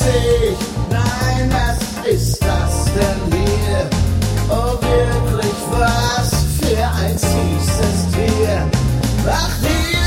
ich, nein, was ist das denn hier? Oh wirklich, was für ein süßes Tier. Ach, hier